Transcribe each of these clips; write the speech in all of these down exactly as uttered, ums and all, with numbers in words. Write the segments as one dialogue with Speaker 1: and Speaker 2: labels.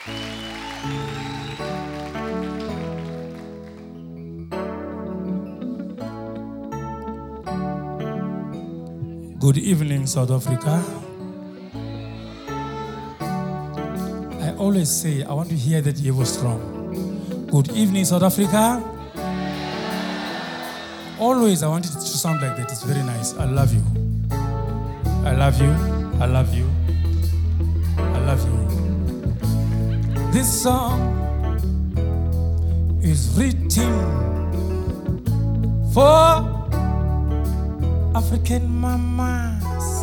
Speaker 1: Good evening, South Africa. I always say, I want to hear that you were strong. Good evening, South Africa. Always, I want it to sound like that. It's very nice. I love you. I love you. I love you. I love you. This song is written for African mamas.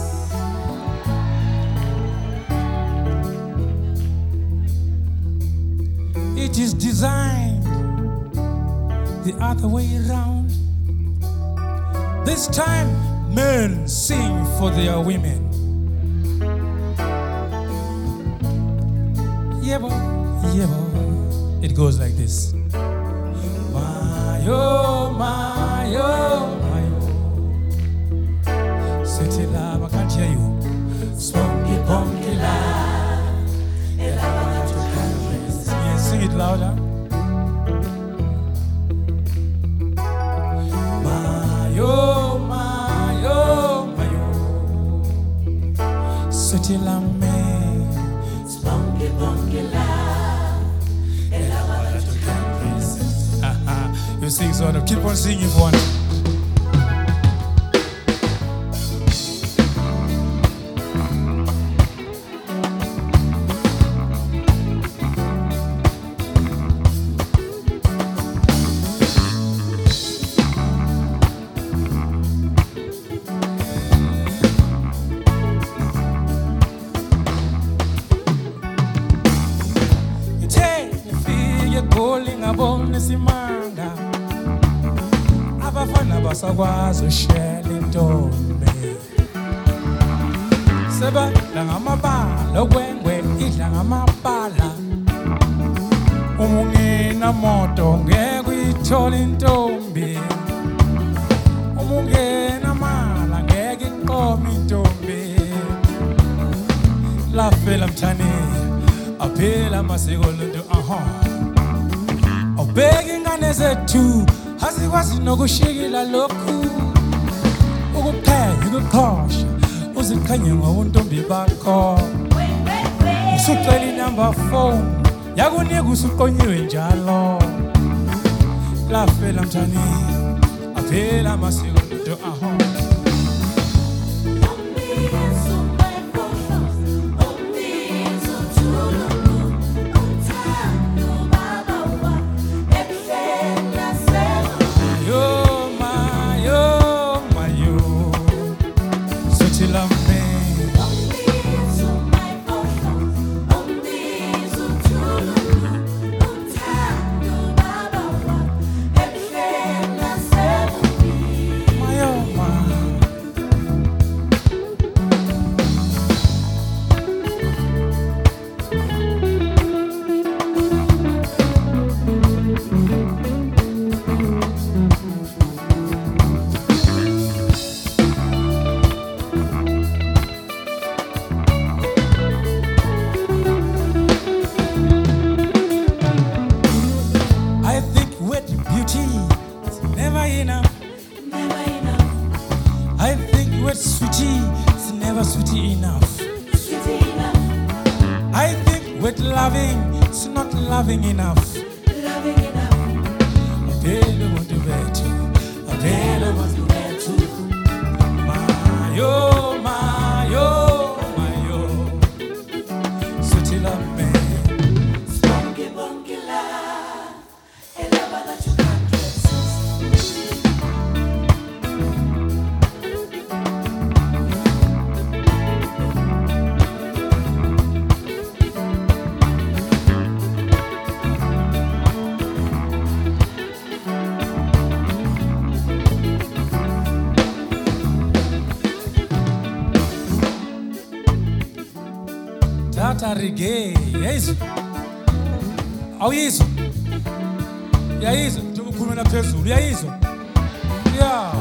Speaker 1: It is designed the other way around. This time, men sing for their women. Yebo, yebo. It goes like this. My oh, my oh. City love, I can't hear you. Spunky, punky love. Yes, sing it louder. My oh, my oh, my oh. City love, man. Spunky, punky love. You sing so, keep on singing if you want. Simanga abafana basakwazi ushela intombi seba la ngamabala okwengwe idla ngamabala umungena moto ngeke uyithola intombi umungena mala ngeke inqome intombi la fela mthani aphela amasiko lonto aha Begging and as a two, as it was no go shake la loku. Ugo pay, you go caution. Was it can you want to be back call? So clearly number four. Yago negu sukonyo in jalo. La fela mtani, a fela masigo to a home. Sweetie, it's never sweetie enough. Sweetie enough. I think with loving, it's not loving enough. Loving enough. I really want to bet you. I really want to bet you. My oh, my oh, my oh. Sweetie love me. Spunky, bunky love. A lover that you can't resist. Tata reggae, yes. Awuyizwa? Uyayizwa njengoba ukhuluma phezulu, uyayizwa? Yeah.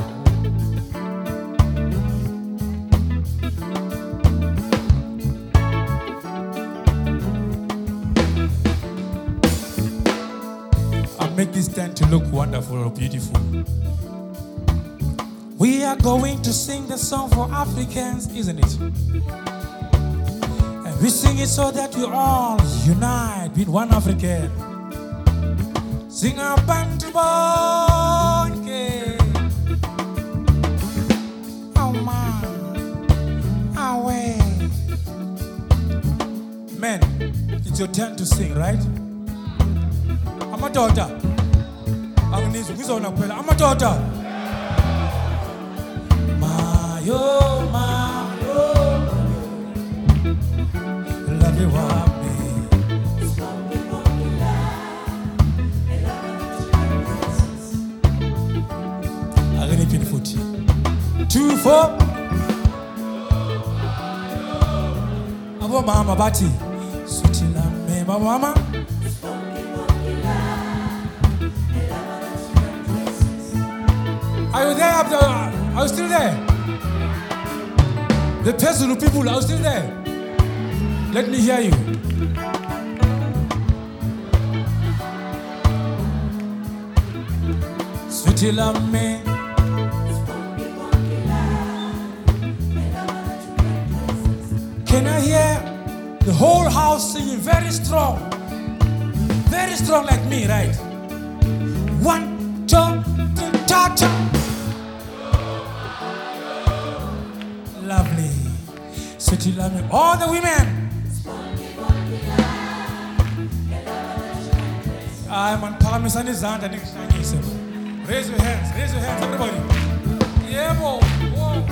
Speaker 1: make this tent to look wonderful or beautiful. We are going to sing the song for Africans, isn't it? And we sing it so that we all unite with one African. Sing a bantu bonke. Oh man, away. Men, it's your turn to sing, right? I'm a daughter. I'm a daughter. Mayo, mayo, love you, wapi. I'm gonna pin foot. Two, four. Abo mama bati. Sutila me, mama. Are you there? Are you still there? The personal people are still there. Let me hear you. Sweetie love me. Can I hear the whole house singing very strong? Very strong like me, right? One, two, three, ta ta. Lovely. Sweetie love me. All the women. I'm on Parmesan is on the next time. Raise your hands. Raise your hands, everybody. Yeah, whoa, whoa.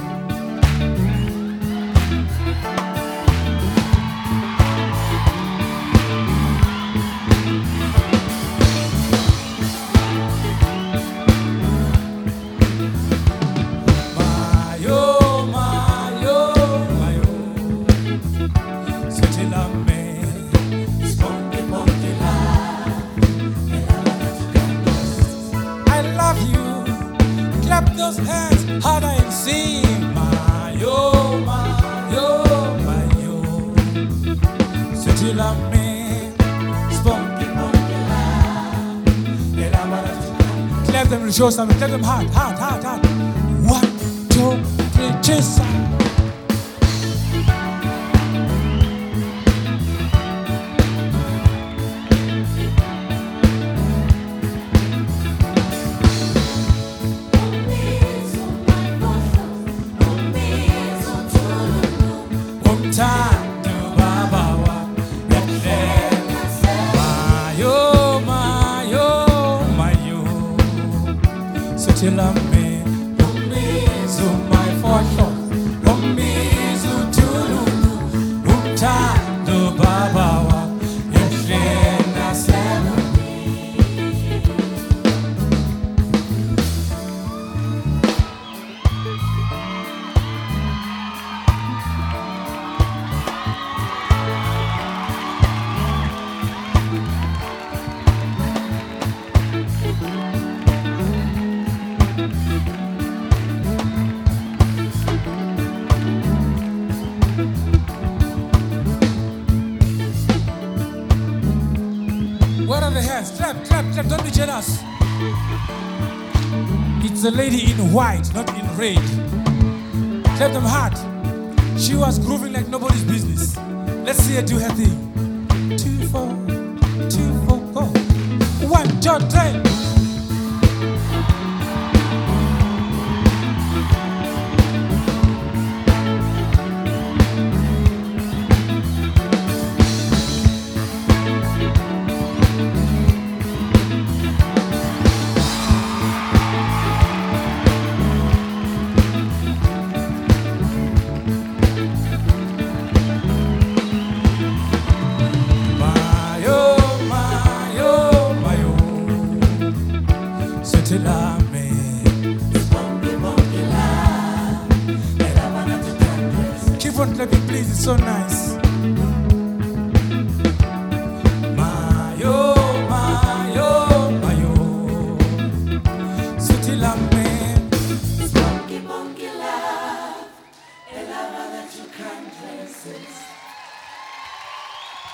Speaker 1: Clap those hands harder and sing. Mayo, mayo, mayo. Sweetie love me. Spunky, spunky love. Clap them and show something. Clap them hard, hard, hard, hard. One, two, three, chase. Sweetie love me, umizu my photo, umizu tululu, umtando baba wa yeshena sema. Where are the hands? Clap, clap, clap, don't be jealous. It's a lady in white, not in red. Clap them hard. She was grooving like nobody's business. Let's see her do her thing. Two, four, two, four, go. One, two, three.